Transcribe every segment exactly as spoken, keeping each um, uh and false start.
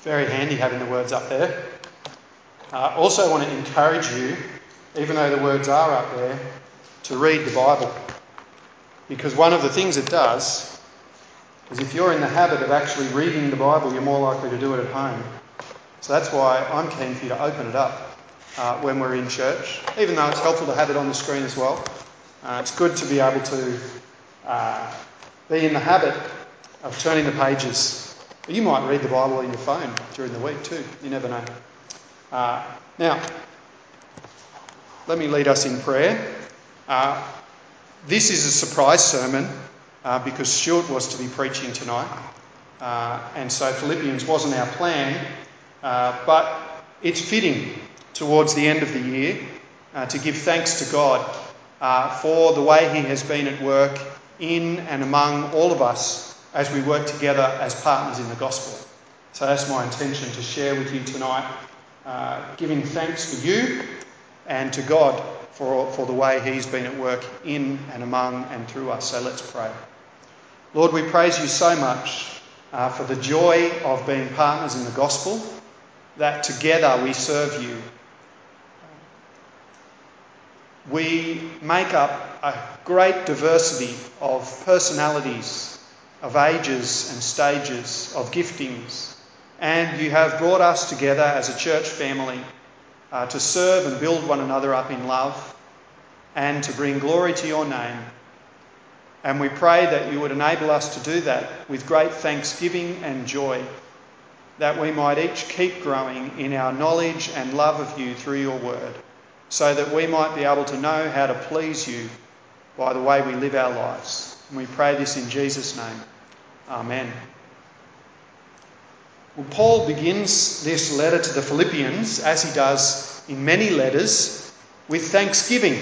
Very handy having the words up there. I uh, also want to encourage you, even though the words are up there, to read the Bible. Because one of the things it does is if you're in the habit of actually reading the Bible, you're more likely to do it at home. So that's why I'm keen for you to open it up uh, when we're in church, even though it's helpful to have it on the screen as well. Uh, it's good to be able to uh, be in the habit of turning the pages. You might read the Bible on your phone during the week too. You never know. Uh, now, let me lead us in prayer. Uh, this is a surprise sermon uh, because Stuart was to be preaching tonight. Uh, and so Philippians wasn't our plan, uh, but it's fitting towards the end of the year uh, to give thanks to God uh, for the way he has been at work in and among all of us as we work together as partners in the gospel. So that's my intention to share with you tonight, uh, giving thanks for you and to God for, for the way he's been at work in and among and through us. So let's pray. Lord, we praise you so much uh, for the joy of being partners in the gospel, that together we serve you. We make up a great diversity of personalities, of ages and stages, of giftings. And you have brought us together as a church family uh, to serve and build one another up in love and to bring glory to your name. And we pray that you would enable us to do that with great thanksgiving and joy, that we might each keep growing in our knowledge and love of you through your word, so that we might be able to know how to please you by the way we live our lives. And we pray this in Jesus' name. Amen. Well, Paul begins this letter to the Philippians, as he does in many letters, with thanksgiving.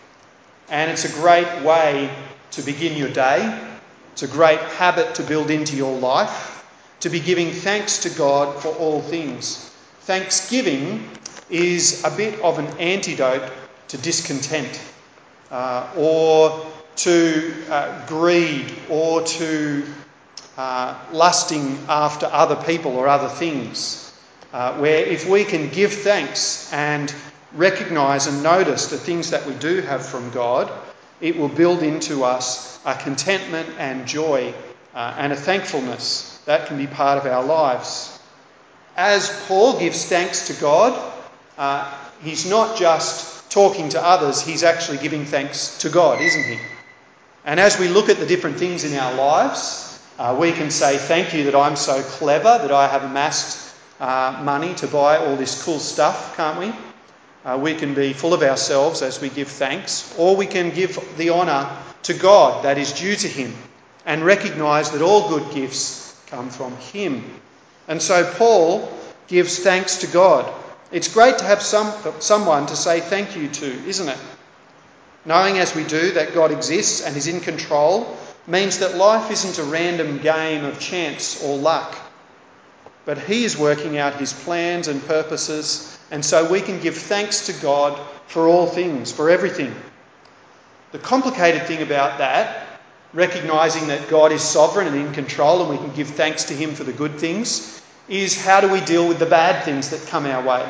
And it's a great way to begin your day. It's a great habit to build into your life, to be giving thanks to God for all things. Thanksgiving is a bit of an antidote to discontent uh, or to uh, greed or to uh, lusting after other people or other things, uh, where if we can give thanks and recognise and notice the things that we do have from God, it will build into us a contentment and joy uh, and a thankfulness that can be part of our lives. As Paul gives thanks to God, uh, he's not just talking to others, he's actually giving thanks to God, isn't he? And as we look at the different things in our lives, uh, we can say, thank you that I'm so clever, that I have amassed uh, money to buy all this cool stuff, can't we? Uh, we can be full of ourselves as we give thanks, or we can give the honour to God that is due to him and recognise that all good gifts come from him. And so Paul gives thanks to God. It's great to have some someone to say thank you to, isn't it? Knowing as we do that God exists and is in control means that life isn't a random game of chance or luck, but he is working out his plans and purposes, and so we can give thanks to God for all things, for everything. The complicated thing about that, recognising that God is sovereign and in control and we can give thanks to him for the good things, is how do we deal with the bad things that come our way?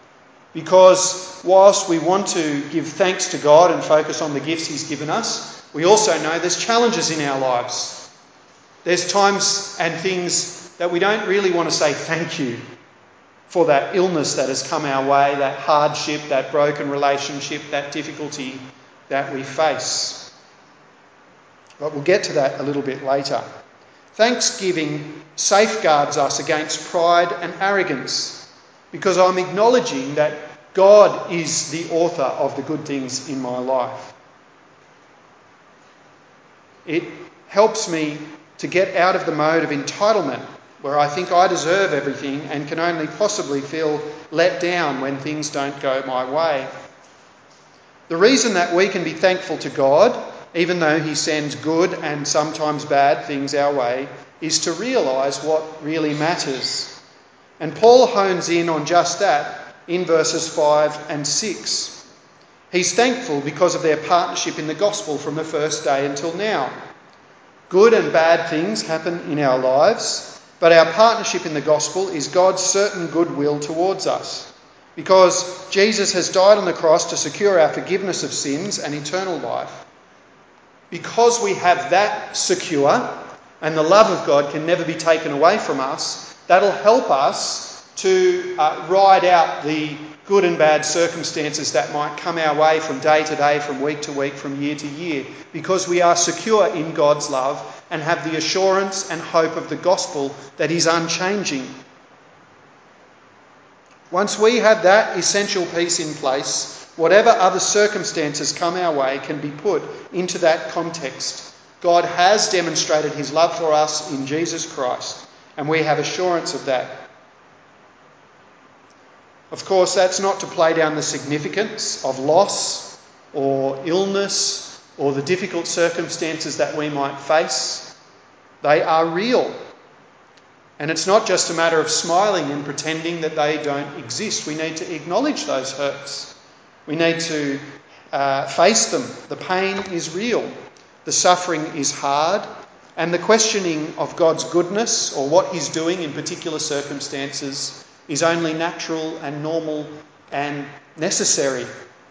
Because whilst we want to give thanks to God and focus on the gifts he's given us, we also know there's challenges in our lives. There's times and things that we don't really want to say thank you for, that illness that has come our way, that hardship, that broken relationship, that difficulty that we face. But we'll get to that a little bit later. Thanksgiving safeguards us against pride and arrogance, because I'm acknowledging that God is the author of the good things in my life. It helps me to get out of the mode of entitlement, where I think I deserve everything and can only possibly feel let down when things don't go my way. The reason that we can be thankful to God, even though he sends good and sometimes bad things our way, is to realise what really matters. And Paul hones in on just that in verses five and six. He's thankful because of their partnership in the gospel from the first day until now. Good and bad things happen in our lives, But our partnership in the gospel is God's certain goodwill towards us, because Jesus has died on the cross to secure our forgiveness of sins and eternal life. Because we have that secure, and the love of God can never be taken away from us, that'll help us to uh, ride out the good and bad circumstances that might come our way from day to day, from week to week, from year to year, because we are secure in God's love and have the assurance and hope of the gospel that is unchanging. Once we have that essential piece in place, whatever other circumstances come our way can be put into that context. God has demonstrated his love for us in Jesus Christ, and we have assurance of that. Of course, that's not to play down the significance of loss or illness or the difficult circumstances that we might face. They are real. And it's not just a matter of smiling and pretending that they don't exist. We need to acknowledge those hurts. We need to uh, face them. The pain is real. The suffering is hard. And the questioning of God's goodness or what he's doing in particular circumstances is only natural and normal and necessary.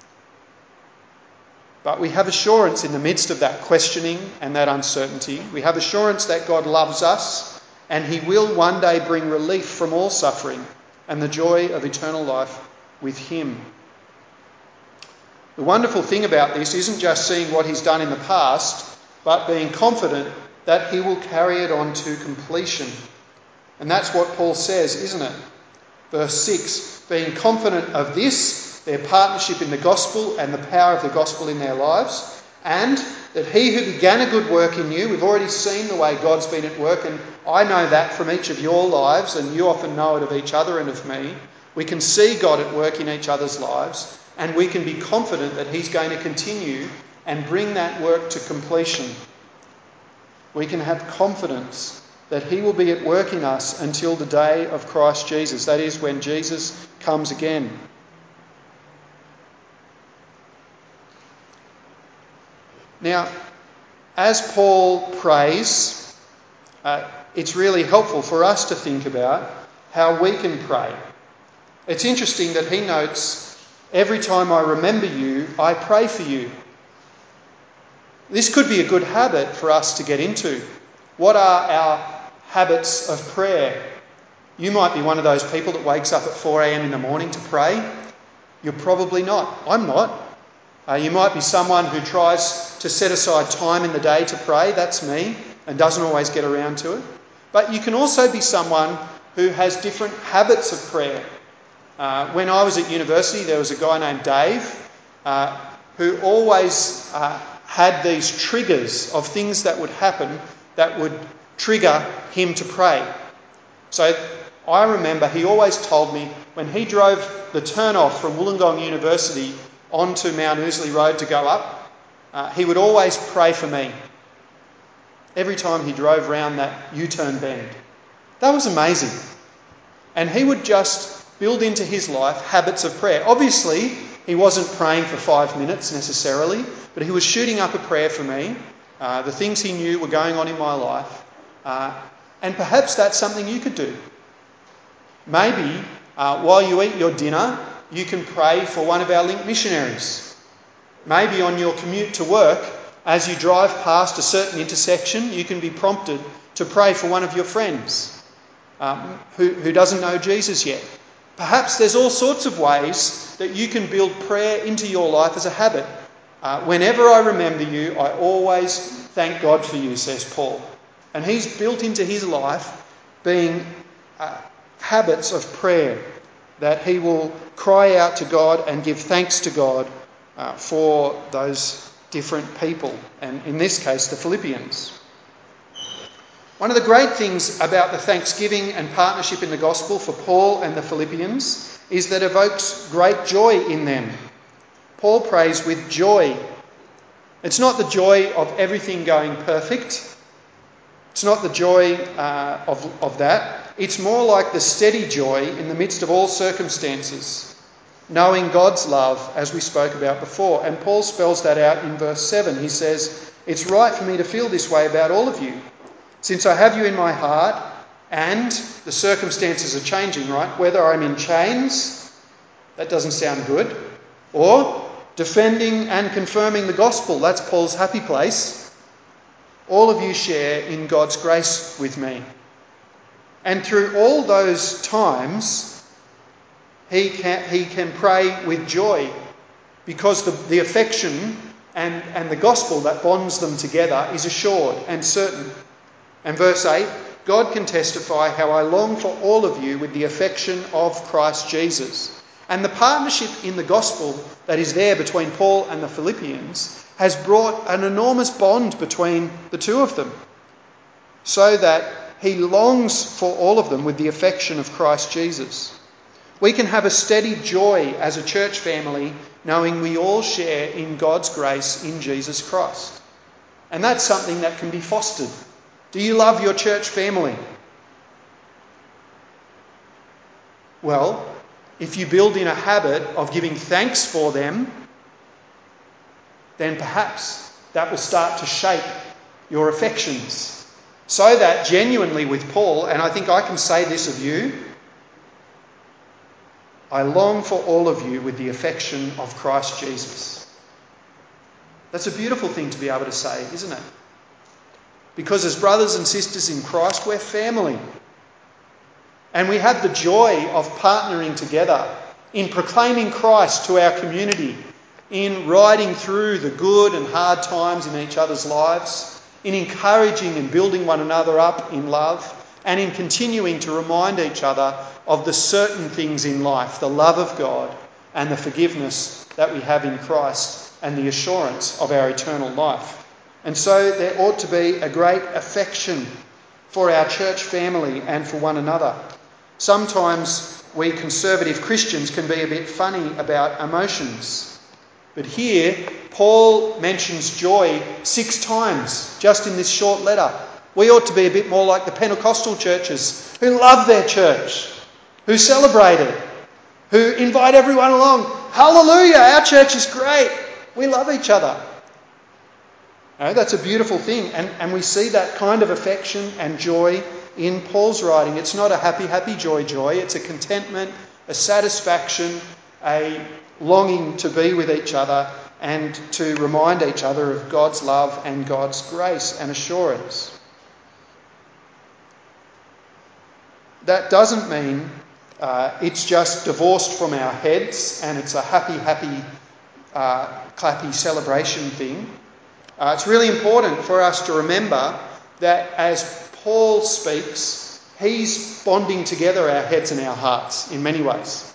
But we have assurance in the midst of that questioning and that uncertainty. We have assurance that God loves us, and he will one day bring relief from all suffering and the joy of eternal life with him. The wonderful thing about this isn't just seeing what he's done in the past, but being confident that he will carry it on to completion. And that's what Paul says, isn't it? Verse six, being confident of this, their partnership in the gospel and the power of the gospel in their lives, and that he who began a good work in you, we've already seen the way God's been at work, and I know that from each of your lives, and you often know it of each other and of me. We can see God at work in each other's lives, and we can be confident that he's going to continue and bring that work to completion. We can have confidence that he will be at work in us until the day of Christ Jesus. That is, when Jesus comes again. Now, as Paul prays, uh, it's really helpful for us to think about how we can pray. It's interesting that he notes, every time I remember you, I pray for you. This could be a good habit for us to get into. What are our habits of prayer? You might be one of those people that wakes up at four a.m. in the morning to pray. You're probably not. I'm not. Uh, you might be someone who tries to set aside time in the day to pray. That's me, and doesn't always get around to it. But you can also be someone who has different habits of prayer. Uh, when I was at university, there was a guy named Dave uh, who always uh, had these triggers of things that would happen that would trigger him to pray. So I remember he always told me when he drove the turn-off from Wollongong University onto Mount Ousley Road to go up, uh, he would always pray for me every time he drove round that U-turn bend. That was amazing. And he would just build into his life habits of prayer. Obviously, he wasn't praying for five minutes necessarily, but he was shooting up a prayer for me, uh, the things he knew were going on in my life. Uh, and perhaps that's something you could do. Maybe uh, while you eat your dinner, you can pray for one of our Link missionaries. Maybe on your commute to work, as you drive past a certain intersection, you can be prompted to pray for one of your friends um, who, who doesn't know Jesus yet. Perhaps there's all sorts of ways that you can build prayer into your life as a habit. Uh, whenever I remember you, I always thank God for you, says Paul. And he's built into his life being uh, habits of prayer, that he will cry out to God and give thanks to God uh, for those different people, and in this case, the Philippians. One of the great things about the thanksgiving and partnership in the gospel for Paul and the Philippians is that it evokes great joy in them. Paul prays with joy. It's not the joy of everything going perfect. It's not the joy uh, of, of that. It's more like the steady joy in the midst of all circumstances, knowing God's love, as we spoke about before. And Paul spells that out in verse seven. He says, "It's right for me to feel this way about all of you, since I have you in my heart, and the circumstances are changing, right? Whether I'm in chains, that doesn't sound good, or defending and confirming the gospel, that's Paul's happy place. All of you share in God's grace with me. And through all those times, he can, he can pray with joy because the, the affection and, and the gospel that bonds them together is assured and certain. And verse eight, God can testify how I long for all of you with the affection of Christ Jesus. And the partnership in the gospel that is there between Paul and the Philippians has brought an enormous bond between the two of them, so that he longs for all of them with the affection of Christ Jesus. We can have a steady joy as a church family knowing we all share in God's grace in Jesus Christ. And that's something that can be fostered. Do you love your church family? Well, if you build in a habit of giving thanks for them, then perhaps that will start to shape your affections. So that genuinely with Paul, and I think I can say this of you, I long for all of you with the affection of Christ Jesus. That's a beautiful thing to be able to say, isn't it? Because as brothers and sisters in Christ, we're family. And we have the joy of partnering together in proclaiming Christ to our community, in riding through the good and hard times in each other's lives, in encouraging and building one another up in love, and in continuing to remind each other of the certain things in life, the love of God and the forgiveness that we have in Christ and the assurance of our eternal life. And so there ought to be a great affection for our church family and for one another. Sometimes we conservative Christians can be a bit funny about emotions. But here, Paul mentions joy six times just in this short letter. We ought to be a bit more like the Pentecostal churches who love their church, who celebrate it, who invite everyone along. Hallelujah, our church is great. We love each other. No, that's a beautiful thing. And, and we see that kind of affection and joy in Paul's writing. It's not a happy, happy, joy, joy. It's a contentment, a satisfaction, a longing to be with each other and to remind each other of God's love and God's grace and assurance. That doesn't mean uh, it's just divorced from our heads and it's a happy, happy, uh, clappy celebration thing. Uh, it's really important for us to remember that as Paul speaks, he's bonding together our heads and our hearts in many ways.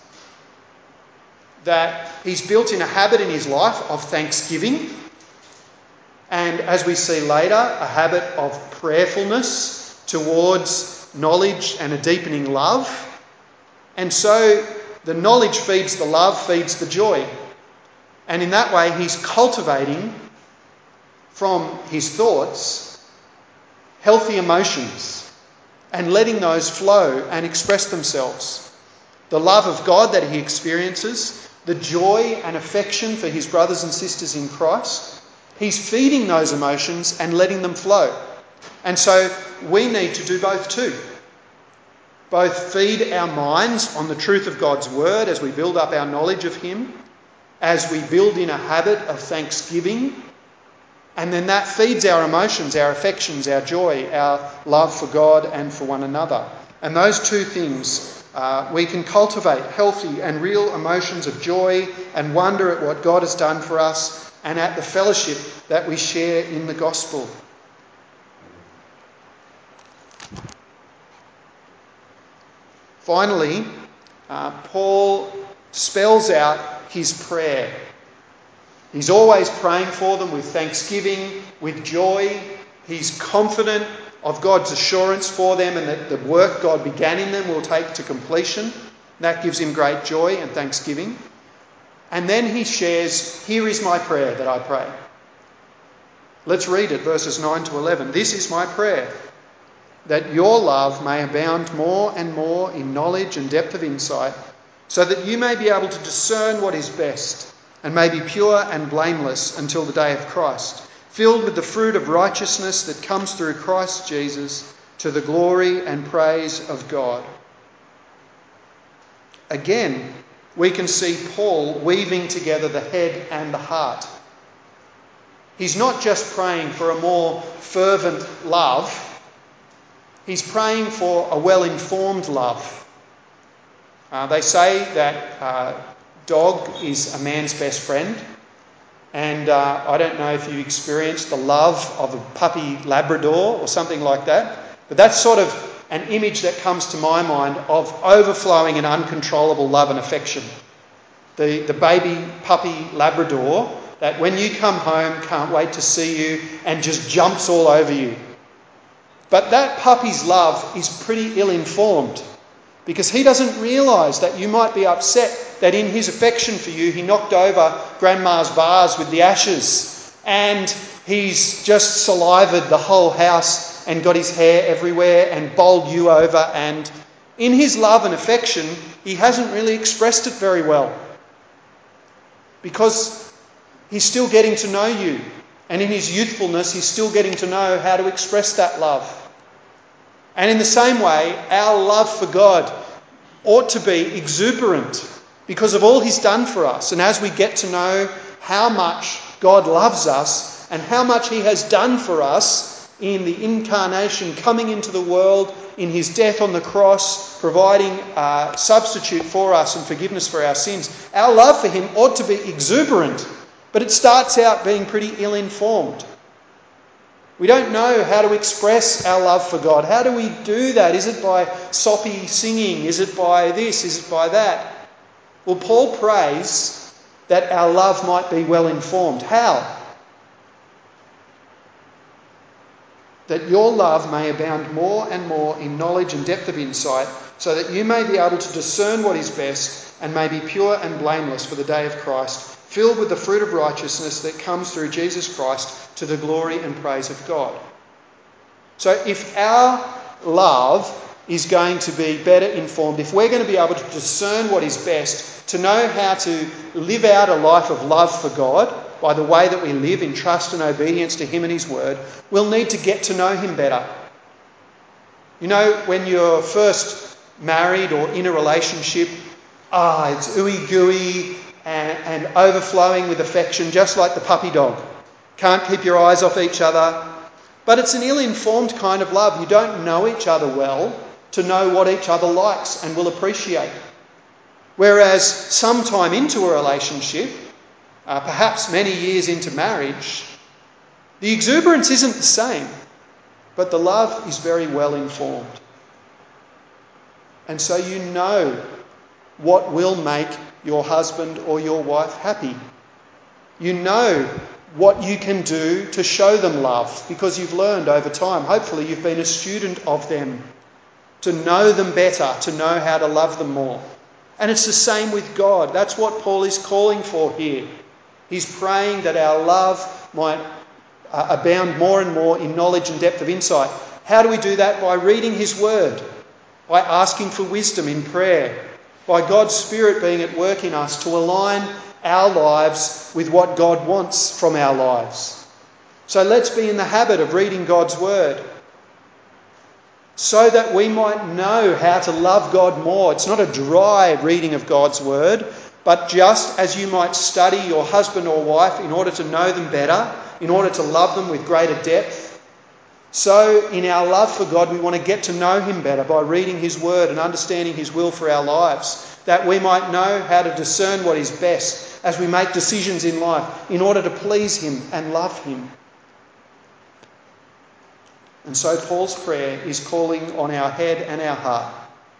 That he's built in a habit in his life of thanksgiving, and as we see later, a habit of prayerfulness towards knowledge and a deepening love. And so the knowledge feeds the love, feeds the joy. And in that way, he's cultivating from his thoughts healthy emotions and letting those flow and express themselves. The love of God that he experiences, the joy and affection for his brothers and sisters in Christ, he's feeding those emotions and letting them flow. And so we need to do both too. Both feed our minds on the truth of God's word as we build up our knowledge of him, as we build in a habit of thanksgiving, and then that feeds our emotions, our affections, our joy, our love for God and for one another. And those two things Uh, we can cultivate healthy and real emotions of joy and wonder at what God has done for us and at the fellowship that we share in the gospel. Finally, uh, Paul spells out his prayer. He's always praying for them with thanksgiving, with joy. He's confident of God's assurance for them and that the work God began in them will take to completion. That gives him great joy and thanksgiving. And then he shares, here is my prayer that I pray. Let's read it, verses nine to eleven. This is my prayer, that your love may abound more and more in knowledge and depth of insight, so that you may be able to discern what is best and may be pure and blameless until the day of Christ, filled with the fruit of righteousness that comes through Christ Jesus, to the glory and praise of God. Again, we can see Paul weaving together the head and the heart. He's not just praying for a more fervent love, he's praying for a well-informed love. Uh, they say that uh, dog is a man's best friend, and uh, I don't know if you've experienced the love of a puppy Labrador or something like that, but that's sort of an image that comes to my mind of overflowing and uncontrollable love and affection. The, the baby puppy Labrador that when you come home can't wait to see you and just jumps all over you. But that puppy's love is pretty ill-informed because he doesn't realise that you might be upset that in his affection for you he knocked over Grandma's vase with the ashes and he's just salivated the whole house and got his hair everywhere and bowled you over, and in his love and affection he hasn't really expressed it very well because he's still getting to know you, and in his youthfulness he's still getting to know how to express that love. And in the same way, our love for God ought to be exuberant because of all he's done for us. And as we get to know how much God loves us and how much he has done for us in the incarnation, coming into the world, in his death on the cross, providing a substitute for us and forgiveness for our sins, our love for him ought to be exuberant, but it starts out being pretty ill-informed. We don't know how to express our love for God. How do we do that? Is it by soppy singing? Is it by this? Is it by that? Well, Paul prays that our love might be well-informed. How? That your love may abound more and more in knowledge and depth of insight, so that you may be able to discern what is best and may be pure and blameless for the day of Christ, filled with the fruit of righteousness that comes through Jesus Christ to the glory and praise of God. So if our love is going to be better informed, if we're going to be able to discern what is best, to know how to live out a life of love for God by the way that we live in trust and obedience to him and his word, we'll need to get to know him better. You know, when you're first married or in a relationship, ah, it's ooey gooey and, and overflowing with affection, just like the puppy dog. Can't keep your eyes off each other. But it's an ill-informed kind of love. You don't know each other well to know what each other likes and will appreciate. Whereas sometime into a relationship, uh, perhaps many years into marriage, the exuberance isn't the same, but the love is very well informed. And so you know what will make your husband or your wife happy. You know what you can do to show them love because you've learned over time. Hopefully you've been a student of them, to know them better, to know how to love them more. And it's the same with God. That's what Paul is calling for here. He's praying that our love might uh, abound more and more in knowledge and depth of insight. How do we do that? By reading his word, by asking for wisdom in prayer, by God's Spirit being at work in us to align our lives with what God wants from our lives. So let's be in the habit of reading God's word so that we might know how to love God more. It's not a dry reading of God's word, but just as you might study your husband or wife in order to know them better, in order to love them with greater depth, so in our love for God we want to get to know him better by reading his word and understanding his will for our lives, that we might know how to discern what is best as we make decisions in life in order to please him and love him. And so Paul's prayer is calling on our head and our heart,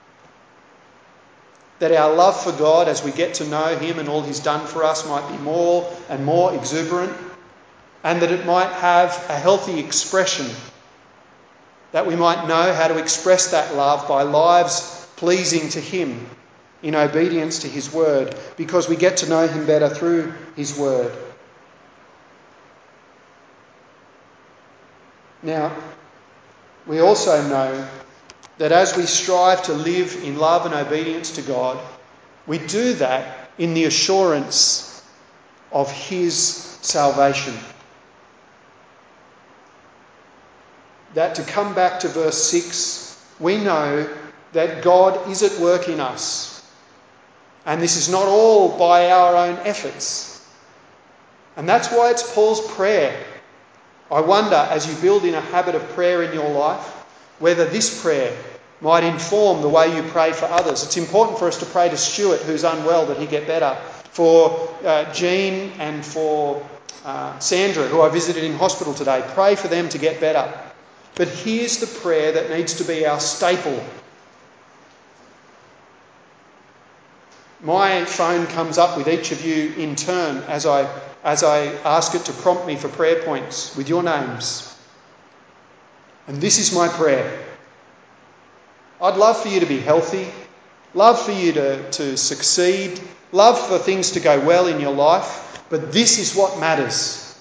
that our love for God as we get to know him and all he's done for us might be more and more exuberant, and that it might have a healthy expression, that we might know how to express that love by lives pleasing to him in obedience to his word, because we get to know him better through his word. Now, we also know that as we strive to live in love and obedience to God, we do that in the assurance of his salvation. that to come back to verse six, we know that God is at work in us. And this is not all by our own efforts. And that's why it's Paul's prayer. I wonder, as you build in a habit of prayer in your life, whether this prayer might inform the way you pray for others. It's important for us to pray to Stuart, who's unwell, that he get better. For uh, Jean and for uh, Sandra, who I visited in hospital today. Pray for them to get better. But here's the prayer that needs to be our staple. My phone comes up with each of you in turn as I as I ask it to prompt me for prayer points with your names. And this is my prayer. I'd love for you to be healthy, love for you to, to succeed, love for things to go well in your life, but this is what matters.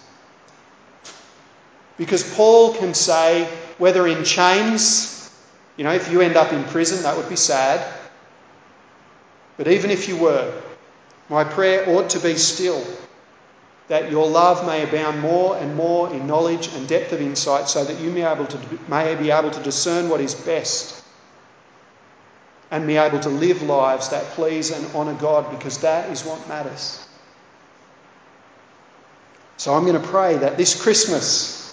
Because Paul can say, whether in chains, you know, if you end up in prison, that would be sad. But even if you were, my prayer ought to be still, that your love may abound more and more in knowledge and depth of insight, so that you may, able to, may be able to discern what is best and be able to live lives that please and honour God, because that is what matters. So I'm going to pray that this Christmas,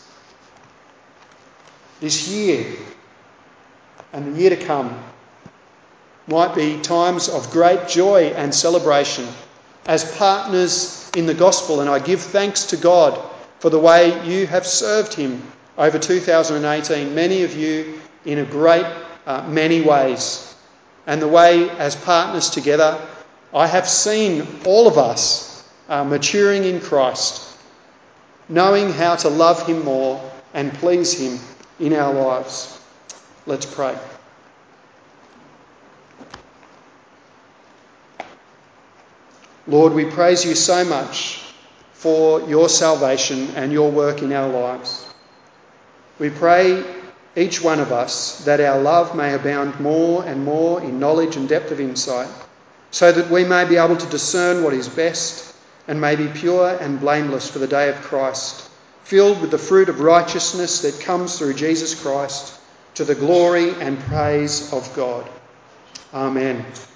this year, and the year to come might be times of great joy and celebration as partners in the gospel. And I give thanks to God for the way you have served him over two thousand eighteen, many of you in a great uh, many ways. And the way as partners together, I have seen all of us uh, maturing in Christ, knowing how to love him more and please him in our lives. Let's pray. Lord, we praise you so much for your salvation and your work in our lives. We pray, each one of us, that our love may abound more and more in knowledge and depth of insight, so that we may be able to discern what is best and may be pure and blameless for the day of Christ, filled with the fruit of righteousness that comes through Jesus Christ, to the glory and praise of God. Amen.